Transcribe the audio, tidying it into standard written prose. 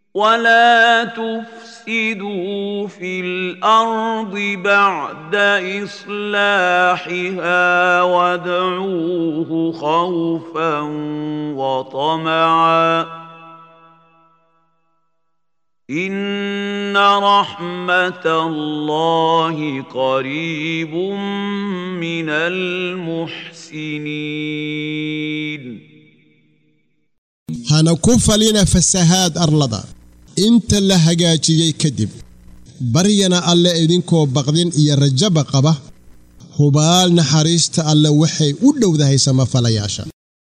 ولا تفسدوا في الأرض بعد إصلاحها وادعوه خوفا وطمعا إن رحمة الله قريب من المحسنين. هانا كفلنا فسهاد أرلدا انت اللي هجاجي كدب برينا الله إذنكو بغدين إيا رجب قبه هبال نحريست الله وحي ودو ذا هيسما فلا ياشا.